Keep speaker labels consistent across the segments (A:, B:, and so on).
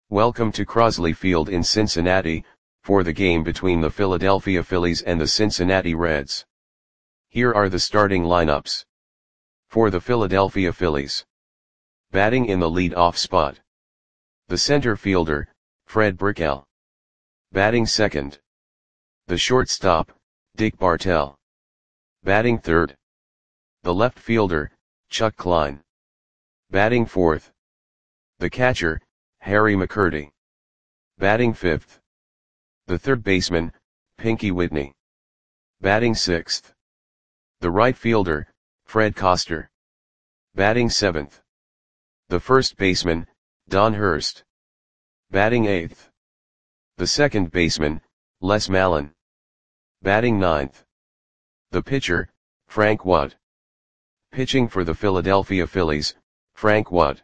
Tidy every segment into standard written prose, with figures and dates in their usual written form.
A: Welcome to Crosley Field in Cincinnati, for the game between the Philadelphia Phillies and the Cincinnati Reds. Here are the starting lineups. For the Philadelphia Phillies. Batting in the lead-off spot. The center fielder, Fred Brickell. Batting second. The shortstop, Dick Bartell. Batting third. The left fielder, Chuck Klein. Batting fourth. The catcher, Harry McCurdy. Batting fifth. The third baseman, Pinky Whitney. Batting sixth. The right fielder, Fred Koster. Batting seventh. The first baseman, Don Hurst. Batting eighth. The second baseman, Les Mallon. Batting ninth. The pitcher, Frank Wood. Pitching for the Philadelphia Phillies, Frank Wood.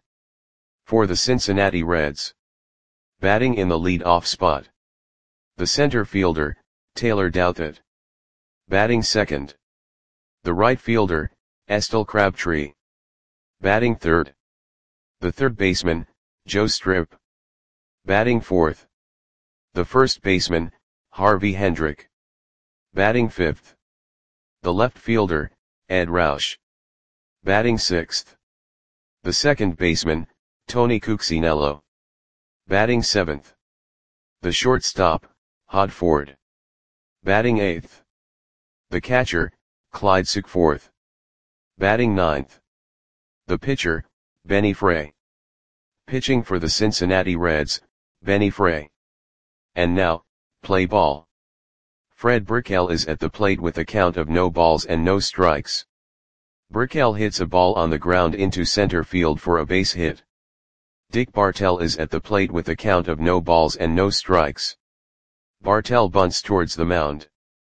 A: For the Cincinnati Reds. Batting in the lead-off spot. The center fielder, Taylor Douthit. Batting second. The right fielder, Estelle Crabtree. Batting third. The third baseman, Joe Strip. Batting fourth. The first baseman, Harvey Hendrick. Batting fifth. The left fielder, Ed Roush. Batting sixth. The second baseman, Tony Cuccinello. Batting seventh. The shortstop, Hod Ford. Batting eighth. The catcher, Clyde Suckforth. Batting ninth. The pitcher, Benny Frey. Pitching for the Cincinnati Reds, Benny Frey. And now, play ball. Fred Brickell is at the plate with a count of no balls and no strikes. Brickell hits a ball on the ground into center field for a base hit. Dick Bartell is at the plate with a count of no balls and no strikes. Bartell bunts towards the mound.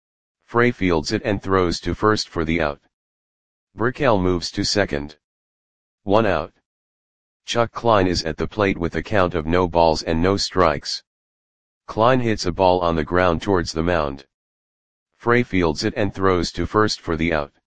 A: Frey fields it and throws to first for the out. Brickell moves to second. 1 out. Chuck Klein is at the plate with a count of no balls and no strikes. Klein hits a ball on the ground towards the mound. Frey fields it and throws to first for the out.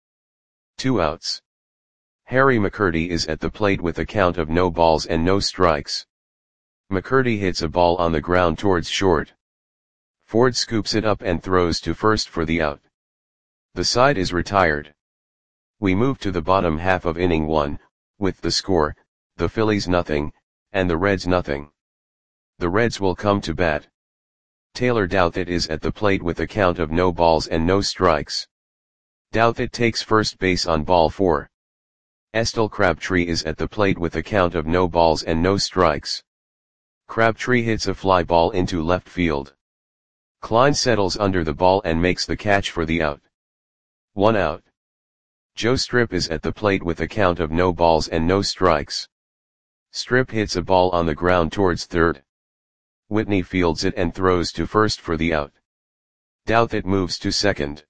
A: 2 outs. Harry McCurdy is at the plate with a count of no balls and no strikes. McCurdy hits a ball on the ground towards short. Ford scoops it up and throws to first for the out. The side is retired. We move to the bottom half of inning 1, with the score, the Phillies nothing, and the Reds nothing. The Reds will come to bat. Taylor Douthit is at the plate with a count of no balls and no strikes. Douthit takes first base on ball 4. Estelle Crabtree is at the plate with a count of no balls and no strikes. Crabtree hits a fly ball into left field. Klein settles under the ball and makes the catch for the out. 1 out. Joe Strip is at the plate with a count of no balls and no strikes. Strip hits a ball on the ground towards third. Whitney fields it and throws to first for the out. Douthit moves to second.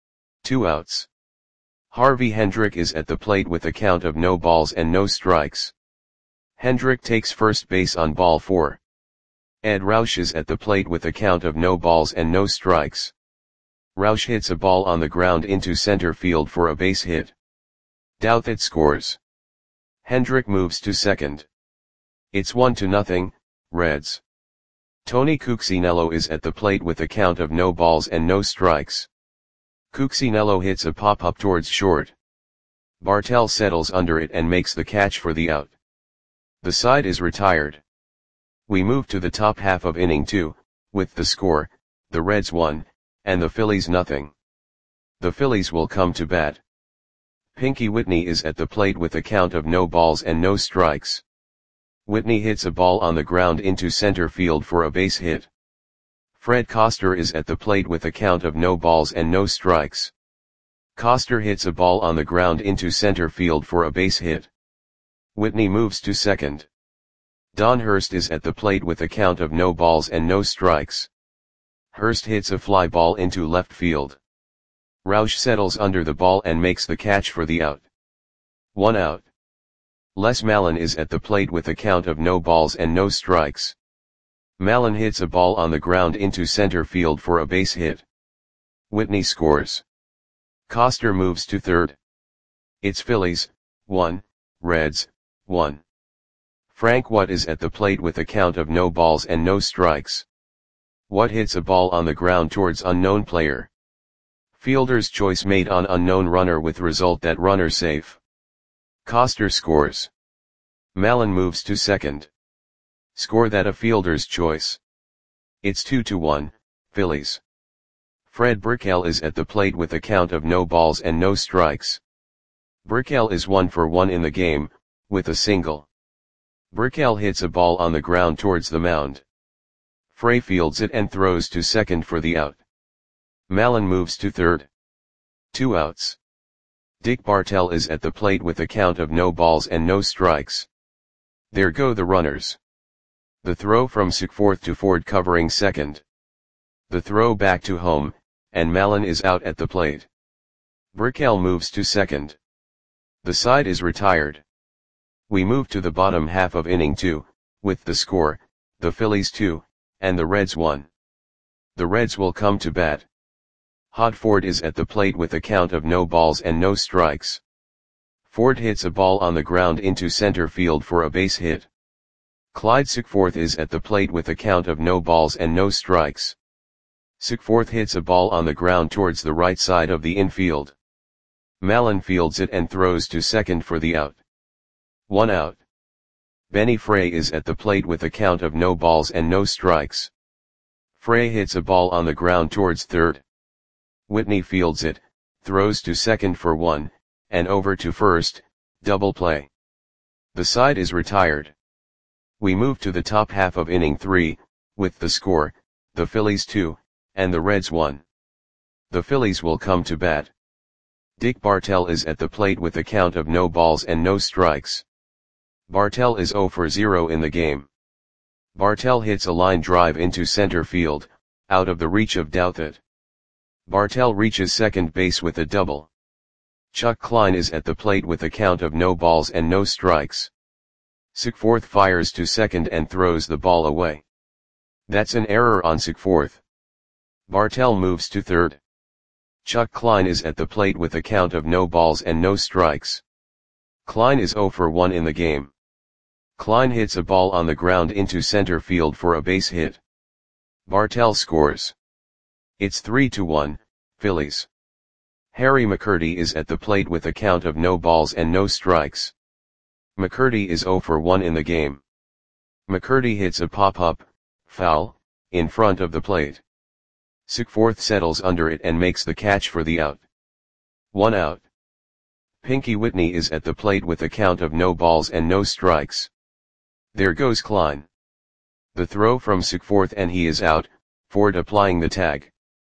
A: 2 outs. Harvey Hendrick is at the plate with a count of no balls and no strikes. Hendrick takes first base on ball 4. Ed Roush is at the plate with a count of no balls and no strikes. Roush hits a ball on the ground into center field for a base hit. Douthit scores. Hendrick moves to second. It's 1-0, Reds. Tony Cuccinello is at the plate with a count of no balls and no strikes. Cuccinello hits a pop-up towards short. Bartell settles under it and makes the catch for the out. The side is retired. We move to the top half of inning 2, with the score, the Reds 1, and the Phillies nothing. The Phillies will come to bat. Pinky Whitney is at the plate with a count of no balls and no strikes. Whitney hits a ball on the ground into center field for a base hit. Fred Koster is at the plate with a count of no balls and no strikes. Koster hits a ball on the ground into center field for a base hit. Whitney moves to second. Don Hurst is at the plate with a count of no balls and no strikes. Hurst hits a fly ball into left field. Roush settles under the ball and makes the catch for the out. 1 out. Les Mallon is at the plate with a count of no balls and no strikes. Mallon hits a ball on the ground into center field for a base hit. Whitney scores. Koster moves to third. It's Phillies, 1, Reds, 1. Frank What is at the plate with a count of no balls and no strikes. What hits a ball on the ground towards unknown player. Fielder's choice made on unknown runner with result that runner safe. Coster scores. Mallon moves to second. Score that a fielder's choice. It's 2-1, Phillies. Fred Brickell is at the plate with a count of no balls and no strikes. Brickell is 1 for 1 in the game, with a single. Brickell hits a ball on the ground towards the mound. Frey fields it and throws to second for the out. Mallon moves to third. 2 outs. Dick Bartell is at the plate with a count of no balls and no strikes. There go the runners. The throw from Sickforth to Ford covering second. The throw back to home, and Mallon is out at the plate. Brickell moves to second. The side is retired. We move to the bottom half of inning 2, with the score, the Phillies 2, and the Reds 1. The Reds will come to bat. Hod Ford is at the plate with a count of no balls and no strikes. Ford hits a ball on the ground into center field for a base hit. Clyde Sickforth is at the plate with a count of no balls and no strikes. Sickforth hits a ball on the ground towards the right side of the infield. Mallon fields it and throws to second for the out. 1 out. Benny Frey is at the plate with a count of no balls and no strikes. Frey hits a ball on the ground towards third. Whitney fields it, throws to second for 1, and over to first, double play. The side is retired. We move to the top half of inning 3, with the score, the Phillies 2, and the Reds 1. The Phillies will come to bat. Dick Bartell is at the plate with a count of no balls and no strikes. Bartell is 0 for 0 in the game. Bartell hits a line drive into center field, out of the reach of Douthit. Bartell reaches second base with a double. Chuck Klein is at the plate with a count of no balls and no strikes. Sickforth fires to second and throws the ball away. That's an error on Sickforth. Bartell moves to third. Chuck Klein is at the plate with a count of no balls and no strikes. Klein is 0 for 1 in the game. Klein hits a ball on the ground into center field for a base hit. Bartell scores. It's 3-1, Phillies. Harry McCurdy is at the plate with a count of no balls and no strikes. McCurdy is 0 for 1 in the game. McCurdy hits a pop-up, foul, in front of the plate. Sickforth settles under it and makes the catch for the out. 1 out. Pinky Whitney is at the plate with a count of no balls and no strikes. There goes Klein. The throw from Sickforth and he is out, Ford applying the tag.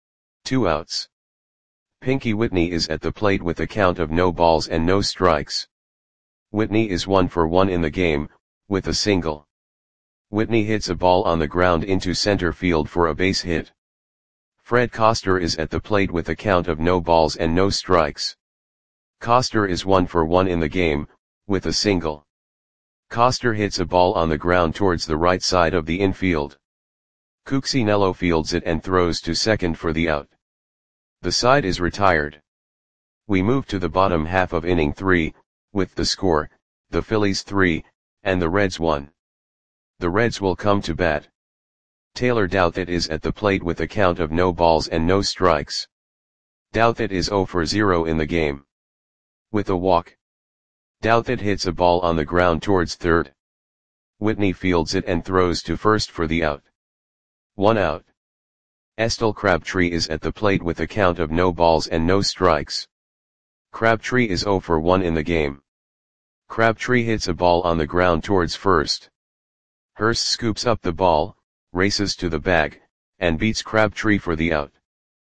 A: 2 outs. Pinky Whitney is at the plate with a count of no balls and no strikes. Whitney is 1 for 1 in the game, with a single. Whitney hits a ball on the ground into center field for a base hit. Fred Coster is at the plate with a count of no balls and no strikes. Coster is 1 for 1 in the game, with a single. Coster hits a ball on the ground towards the right side of the infield. Cuccinello fields it and throws to second for the out. The side is retired. We move to the bottom half of inning 3, with the score, the Phillies 3, and the Reds 1. The Reds will come to bat. Taylor Douthit is at the plate with a count of no balls and no strikes. Douthit is 0 for 0 in the game. With a walk. Douthit hits a ball on the ground towards third. Whitney fields it and throws to first for the out. 1 out. Estel Crabtree is at the plate with a count of no balls and no strikes. Crabtree is 0 for 1 in the game. Crabtree hits a ball on the ground towards first. Hurst scoops up the ball, races to the bag, and beats Crabtree for the out.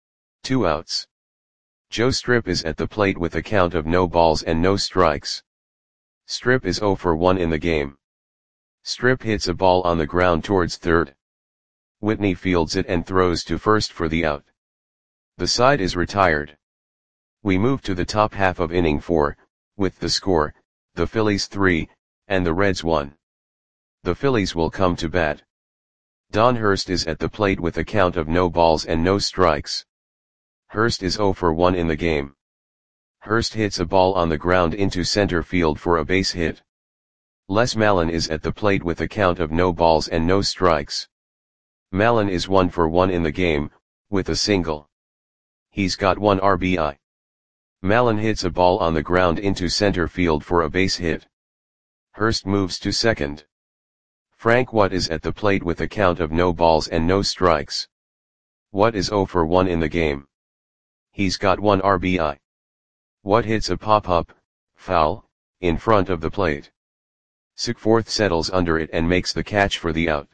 A: 2 outs. Joe Strip is at the plate with a count of no balls and no strikes. Strip is 0 for 1 in the game. Strip hits a ball on the ground towards third. Whitney fields it and throws to first for the out. The side is retired. We move to the top half of inning 4, with the score, the Phillies 3, and the Reds 1. The Phillies will come to bat. Don Hurst is at the plate with a count of no balls and no strikes. Hurst is 0 for 1 in the game. Hurst hits a ball on the ground into center field for a base hit. Les Mallon is at the plate with a count of no balls and no strikes. Mallon is 1 for 1 in the game, with a single. He's got 1 RBI. Mallon hits a ball on the ground into center field for a base hit. Hurst moves to second. Frank Watt is at the plate with a count of no balls and no strikes. Watt is 0 for 1 in the game. He's got 1 RBI. Watt hits a pop-up, foul, in front of the plate. Sigforth settles under it and makes the catch for the out.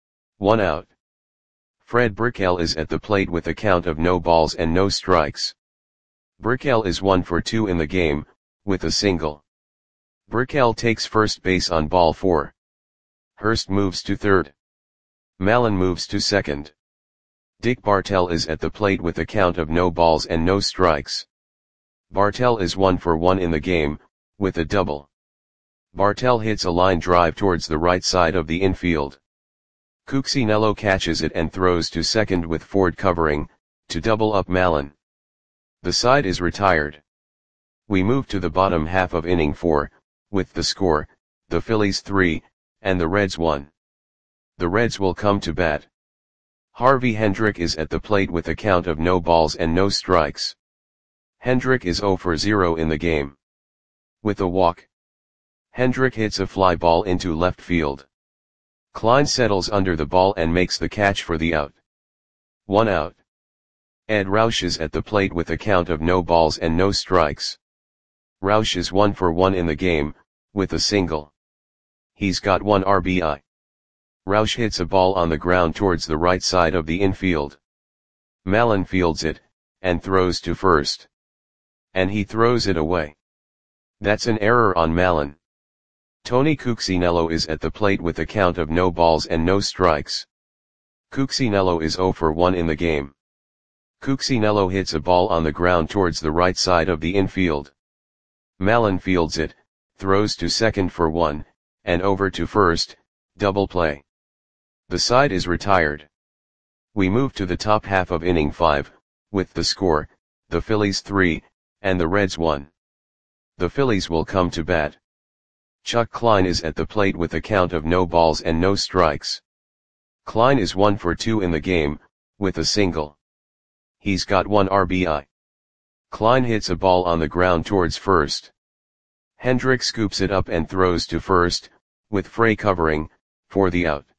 A: 1 out. Fred Brickell is at the plate with a count of no balls and no strikes. Brickell is 1 for 2 in the game, with a single. Brickell takes first base on ball 4. Hurst moves to third. Mallon moves to second. Dick Bartell is at the plate with a count of no balls and no strikes. Bartell is 1 for 1 in the game, with a double. Bartell hits a line drive towards the right side of the infield. Cuccinello catches it and throws to second with Ford covering, to double up Mallon. The side is retired. We move to the bottom half of inning 4, with the score, the Phillies 3, and the Reds 1. The Reds will come to bat. Harvey Hendrick is at the plate with a count of no balls and no strikes. Hendrick is 0 for 0 in the game. With a walk. Hendrick hits a fly ball into left field. Klein settles under the ball and makes the catch for the out. 1 out. Ed Roush is at the plate with a count of no balls and no strikes. Roush is 1 for 1 in the game, with a single. He's got 1 RBI. Roush hits a ball on the ground towards the right side of the infield. Mallon fields it, and throws to first. And he throws it away. That's an error on Mallon. Tony Cuccinello is at the plate with a count of no balls and no strikes. Cuccinello is 0 for 1 in the game. Cuccinello hits a ball on the ground towards the right side of the infield. Mallon fields it, throws to second for 1, and over to first, double play. The side is retired. We move to the top half of inning 5, with the score, the Phillies 3, and the Reds 1. The Phillies will come to bat. Chuck Klein is at the plate with a count of no balls and no strikes. Klein is 1 for 2 in the game, with a single. He's got 1 RBI. Klein hits a ball on the ground towards first. Hendrick scoops it up and throws to first, with Frey covering, for the out.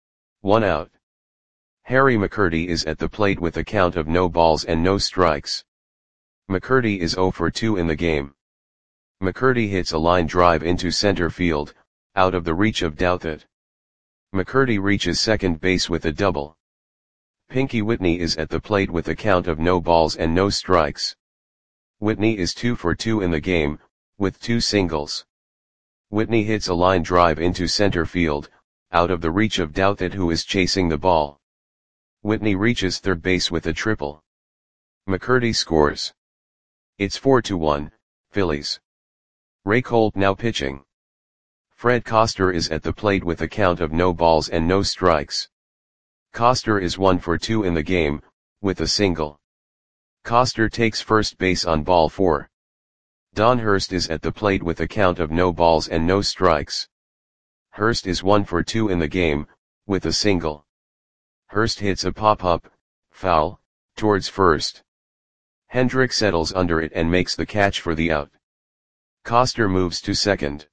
A: 1 out. Harry McCurdy is at the plate with a count of no balls and no strikes. McCurdy is 0 for 2 in the game. McCurdy hits a line drive into center field, out of the reach of Douthit. McCurdy reaches second base with a double. Pinky Whitney is at the plate with a count of no balls and no strikes. Whitney is 2 for 2 in the game, with 2 singles. Whitney hits a line drive into center field, out of the reach of Douthit who is chasing the ball. Whitney reaches third base with a triple. McCurdy scores. It's 4-1, Phillies. Ray Colt now pitching. Fred Coster is at the plate with a count of no balls and no strikes. Coster is 1 for 2 in the game, with a single. Coster takes first base on ball 4. Don Hurst is at the plate with a count of no balls and no strikes. Hurst is 1 for 2 in the game, with a single. Hurst hits a pop-up, foul, towards first. Hendrick settles under it and makes the catch for the out. Coster moves to second.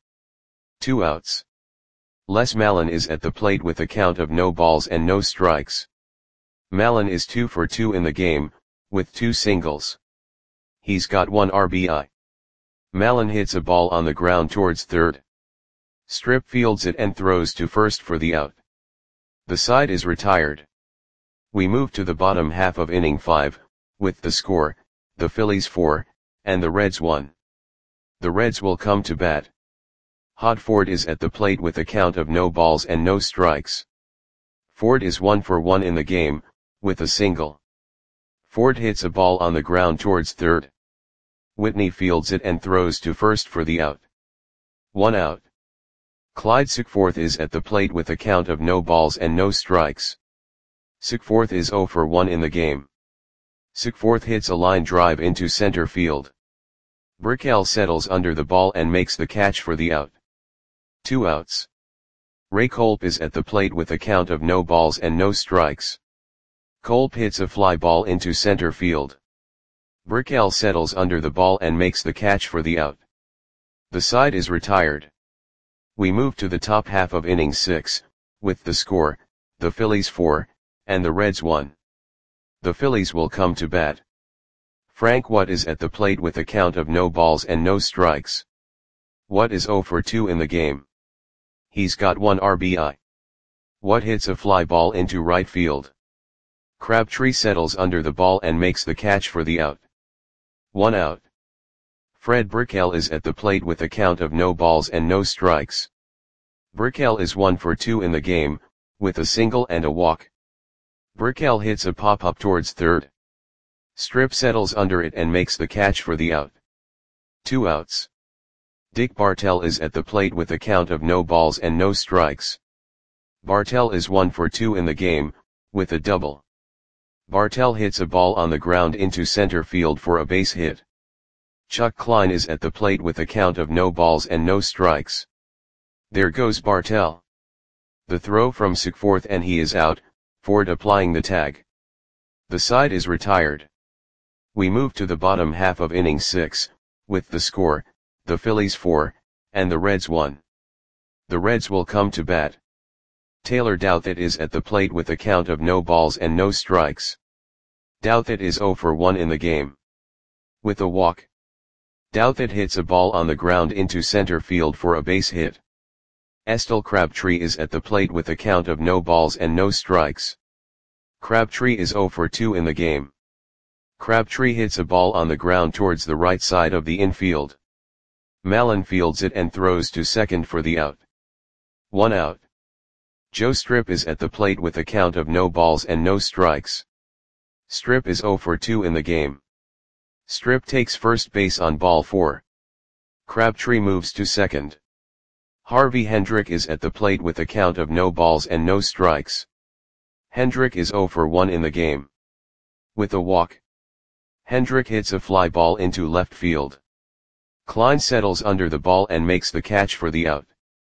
A: 2 outs. Les Mallon is at the plate with a count of no balls and no strikes. Mallon is 2 for 2 in the game, with 2 singles. He's got 1 RBI. Mallon hits a ball on the ground towards third. Strip fields it and throws to first for the out. The side is retired. We move to the bottom half of inning 5, with the score, the Phillies 4, and the Reds 1. The Reds will come to bat. Hod Ford is at the plate with a count of no balls and no strikes. Ford is 1 for 1 in the game, with a single. Ford hits a ball on the ground towards third. Whitney fields it and throws to first for the out. 1 out. Clyde Sigforth is at the plate with a count of no balls and no strikes. Sigforth is 0 for 1 in the game. Sigforth hits a line drive into center field. Brickell settles under the ball and makes the catch for the out. 2 outs. Ray Kolb is at the plate with a count of no balls and no strikes. Kolb hits a fly ball into center field. Brickell settles under the ball and makes the catch for the out. The side is retired. We move to the top half of inning 6, with the score, the Phillies 4, and the Reds 1. The Phillies will come to bat. Frank Watt is at the plate with a count of no balls and no strikes. Watt is 0 for 2 in the game. He's got 1 RBI. Watt hits a fly ball into right field. Crabtree settles under the ball and makes the catch for the out. 1 out. Fred Brickell is at the plate with a count of no balls and no strikes. Brickell is 1 for 2 in the game, with a single and a walk. Brickell hits a pop-up towards third. Strip settles under it and makes the catch for the out. 2 outs. Dick Bartell is at the plate with a count of no balls and no strikes. Bartell is 1 for 2 in the game, with a double. Bartell hits a ball on the ground into center field for a base hit. Chuck Klein is at the plate with a count of no balls and no strikes. There goes Bartell. The throw from fourth and he is out, Ford applying the tag. The side is retired. We move to the bottom half of inning 6, with the score, the Phillies 4, and the Reds 1. The Reds will come to bat. Taylor Douthit is at the plate with a count of no balls and no strikes. Douthit is 0 for 1 in the game. With a walk. Douthit hits a ball on the ground into center field for a base hit. Estelle Crabtree is at the plate with a count of no balls and no strikes. Crabtree is 0 for 2 in the game. Crabtree hits a ball on the ground towards the right side of the infield. Mallon fields it and throws to second for the out. 1 out. Joe Strip is at the plate with a count of no balls and no strikes. Strip is 0 for 2 in the game. Strip takes first base on ball 4. Crabtree moves to second. Harvey Hendrick is at the plate with a count of no balls and no strikes. Hendrick is 0 for 1 in the game. With a walk. Hendrick hits a fly ball into left field. Klein settles under the ball and makes the catch for the out.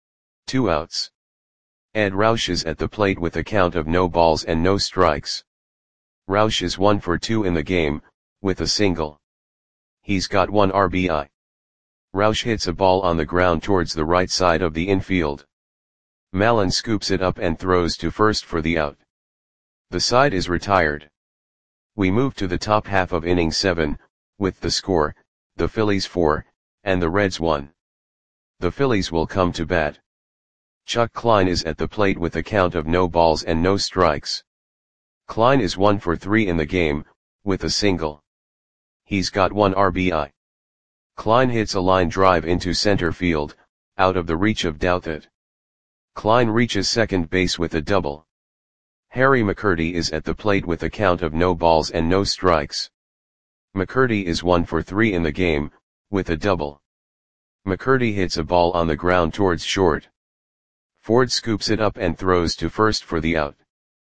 A: 2 outs. Ed Roush is at the plate with a count of no balls and no strikes. Roush is 1 for 2 in the game, with a single. He's got 1 RBI. Roush hits a ball on the ground towards the right side of the infield. Mallon scoops it up and throws to first for the out. The side is retired. We move to the top half of inning 7, with the score, the Phillies 4, and the Reds 1. The Phillies will come to bat. Chuck Klein is at the plate with a count of no balls and no strikes. Klein is 1 for 3 in the game, with a single. He's got 1 RBI. Klein hits a line drive into center field, out of the reach of Douthit. Klein reaches second base with a double. Harry McCurdy is at the plate with a count of no balls and no strikes. McCurdy is 1 for 3 in the game, with a double. McCurdy hits a ball on the ground towards short. Ford scoops it up and throws to first for the out.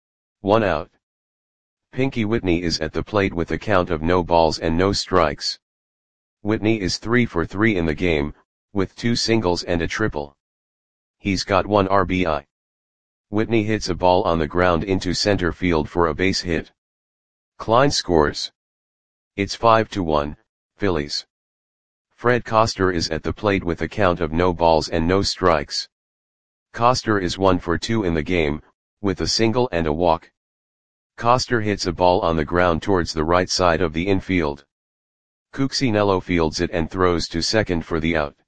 A: 1 out. Pinky Whitney is at the plate with a count of no balls and no strikes. Whitney is 3 for 3 in the game, with 2 singles and a triple. He's got 1 RBI. Whitney hits a ball on the ground into center field for a base hit. Klein scores. It's 5-1, Phillies. Fred Koster is at the plate with a count of no balls and no strikes. Koster is 1 for 2 in the game, with a single and a walk. Koster hits a ball on the ground towards the right side of the infield. Cuccinello fields it and throws to second for the out.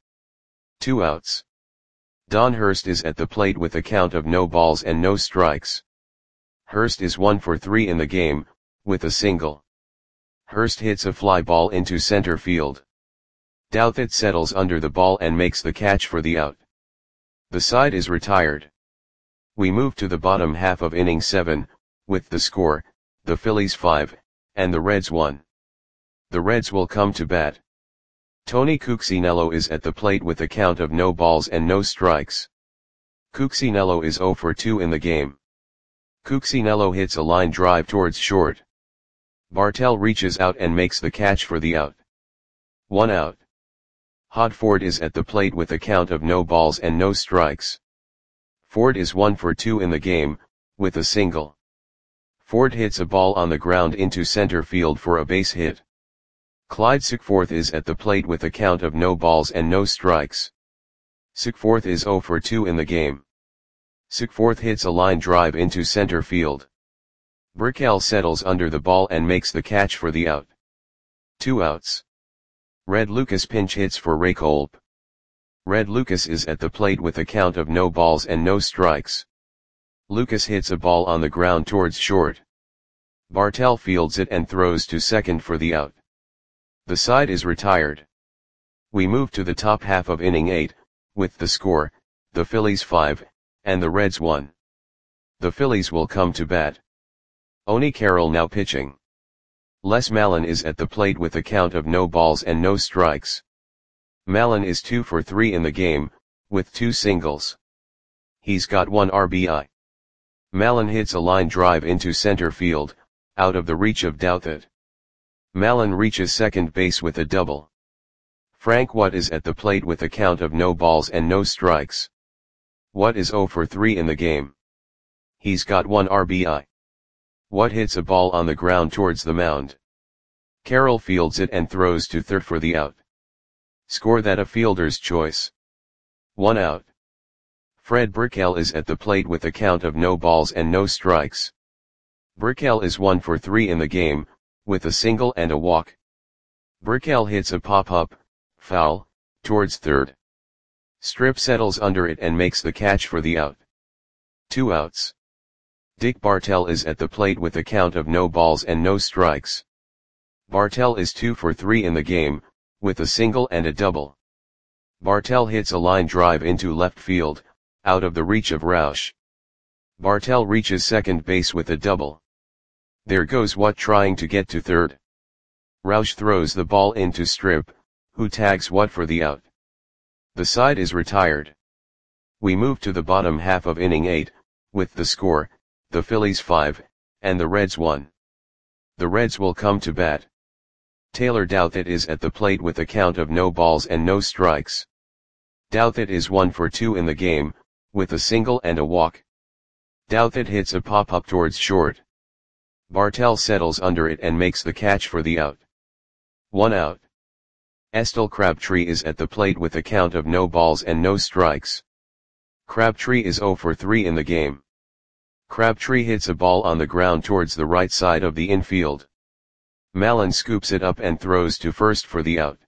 A: 2 outs. Don Hurst is at the plate with a count of no balls and no strikes. Hurst is 1 for 3 in the game, with a single. Hurst hits a fly ball into center field. Douthit settles under the ball and makes the catch for the out. The side is retired. We move to the bottom half of inning 7, with the score, the Phillies 5, and the Reds 1. The Reds will come to bat. Tony Cuccinello is at the plate with a count of no balls and no strikes. Cuccinello is 0 for 2 in the game. Cuccinello hits a line drive towards short. Bartell reaches out and makes the catch for the out. 1 out. Hodford is at the plate with a count of no balls and no strikes. Ford is 1 for 2 in the game, with a single. Ford hits a ball on the ground into center field for a base hit. Clyde Sickforth is at the plate with a count of no balls and no strikes. Sickforth is 0 for 2 in the game. Sickforth hits a line drive into center field. Burkell settles under the ball and makes the catch for the out. 2 outs. Red Lucas pinch hits for Ray Kolb. Red Lucas is at the plate with a count of no balls and no strikes. Lucas hits a ball on the ground towards short. Bartell fields it and throws to second for the out. The side is retired. We move to the top half of inning 8, with the score, the Phillies 5, and the Reds 1. The Phillies will come to bat. Oni Carroll now pitching. Les Mallon is at the plate with a count of no balls and no strikes. Mallon is 2 for 3 in the game, with 2 singles. He's got 1 RBI. Mallon hits a line drive into center field, out of the reach of Douthit. Mallon reaches second base with a double. Frank Watt is at the plate with a count of no balls and no strikes. Watt is 0 for 3 in the game. He's got 1 RBI. Watt hits a ball on the ground towards the mound. Carroll fields it and throws to third for the out. Score that a fielder's choice. 1 out. Fred Burkell is at the plate with a count of no balls and no strikes. Burkell is 1 for 3 in the game, with a single and a walk. Burkell hits a pop-up, foul, towards third. Strip settles under it and makes the catch for the out. 2 outs. Dick Bartell is at the plate with a count of no balls and no strikes. Bartell is 2 for 3 in the game, with a single and a double. Bartell hits a line drive into left field, out of the reach of Roush. Bartell reaches second base with a double. There goes Watt trying to get to third. Roush throws the ball into Strip, who tags Watt for the out. The side is retired. We move to the bottom half of inning 8, with the score, the Phillies 5, and the Reds 1. The Reds will come to bat. Taylor Douthit is at the plate with a count of no balls and no strikes. Douthit is 1 for 2 in the game, with a single and a walk. Douthit hits a pop-up towards short. Bartell settles under it and makes the catch for the out. 1 out. Estel Crabtree is at the plate with a count of no balls and no strikes. Crabtree is 0 for 3 in the game. Crabtree hits a ball on the ground towards the right side of the infield. Mallon scoops it up and throws to first for the out.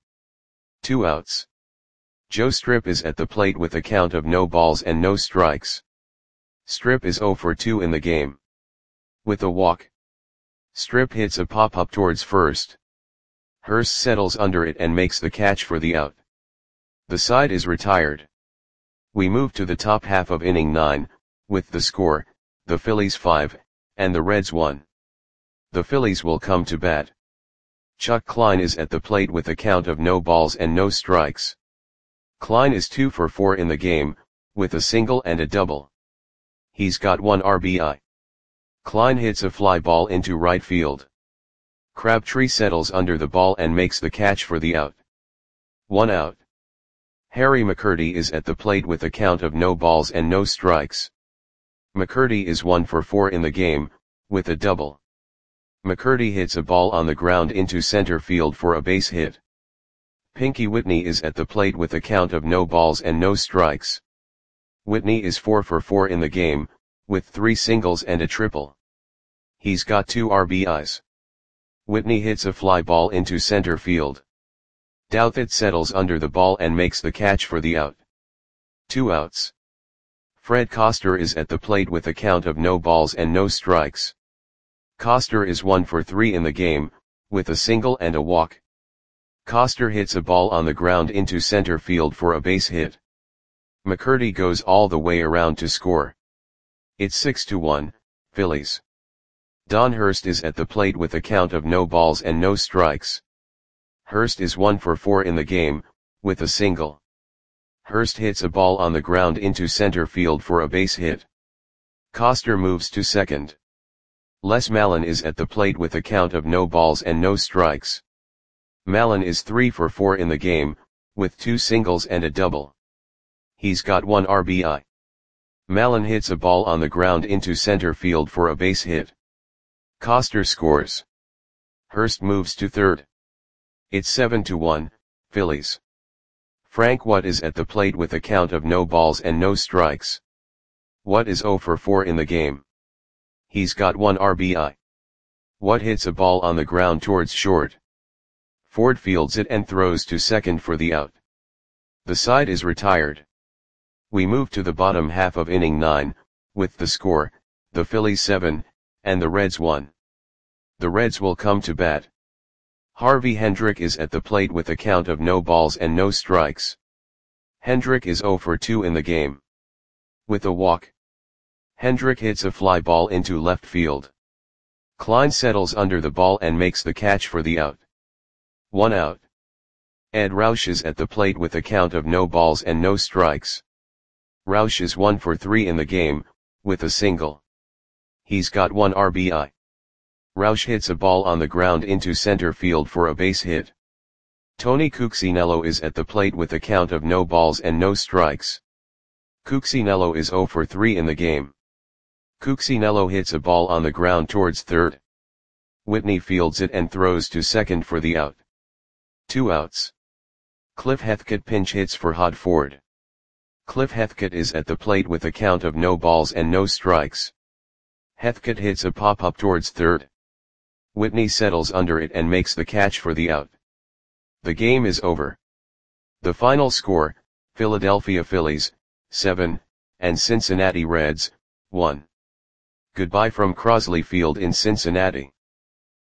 A: 2 outs. Joe Strip is at the plate with a count of no balls and no strikes. Strip is 0 for 2 in the game. With a walk. Strip hits a pop-up towards first. Hurst settles under it and makes the catch for the out. The side is retired. We move to the top half of inning 9, with the score, the Phillies 5, and the Reds 1. The Phillies will come to bat. Chuck Klein is at the plate with a count of no balls and no strikes. Klein is 2 for 4 in the game, with a single and a double. He's got 1 RBI. Klein hits a fly ball into right field. Crabtree settles under the ball and makes the catch for the out. 1 out. Harry McCurdy is at the plate with a count of no balls and no strikes. McCurdy is 1 for 4 in the game, with a double. McCurdy hits a ball on the ground into center field for a base hit. Pinky Whitney is at the plate with a count of no balls and no strikes. Whitney is 4 for 4 in the game, with 3 singles and a triple. He's got 2 RBIs. Whitney hits a fly ball into center field. Douthit settles under the ball and makes the catch for the out. 2 outs. Fred Coster is at the plate with a count of no balls and no strikes. Coster is 1 for 3 in the game, with a single and a walk. Coster hits a ball on the ground into center field for a base hit. McCurdy goes all the way around to score. It's 6-1, Phillies. Don Hurst is at the plate with a count of no balls and no strikes. Hurst is 1 for 4 in the game, with a single. Hurst hits a ball on the ground into center field for a base hit. Coster moves to second. Les Mallon is at the plate with a count of no balls and no strikes. Mallon is 3 for 4 in the game, with 2 singles and a double. He's got 1 RBI. Mallon hits a ball on the ground into center field for a base hit. Coster scores. Hurst moves to third. It's 7-1, Phillies. Frank What is at the plate with a count of no balls and no strikes. What is 0 for 4 in the game. He's got 1 RBI. What hits a ball on the ground towards short. Ford fields it and throws to second for the out. The side is retired. We move to the bottom half of inning 9, with the score, the Phillies 7, and the Reds 1. The Reds will come to bat. Harvey Hendrick is at the plate with a count of no balls and no strikes. Hendrick is 0 for 2 in the game. With a walk. Hendrick hits a fly ball into left field. Klein settles under the ball and makes the catch for the out. 1 out. Ed Roush is at the plate with a count of no balls and no strikes. Roush is 1 for 3 in the game, with a single. He's got 1 RBI. Roush hits a ball on the ground into center field for a base hit. Tony Cuccinello is at the plate with a count of no balls and no strikes. Cuccinello is 0 for 3 in the game. Cuccinello hits a ball on the ground towards third. Whitney fields it and throws to second for the out. 2 outs. Cliff Heathcote pinch hits for Hod Ford. Cliff Heathcote is at the plate with a count of no balls and no strikes. Heathcote hits a pop-up towards third. Whitney settles under it and makes the catch for the out. The game is over. The final score, Philadelphia Phillies, 7, and Cincinnati Reds, 1. Goodbye from Crosley Field in Cincinnati.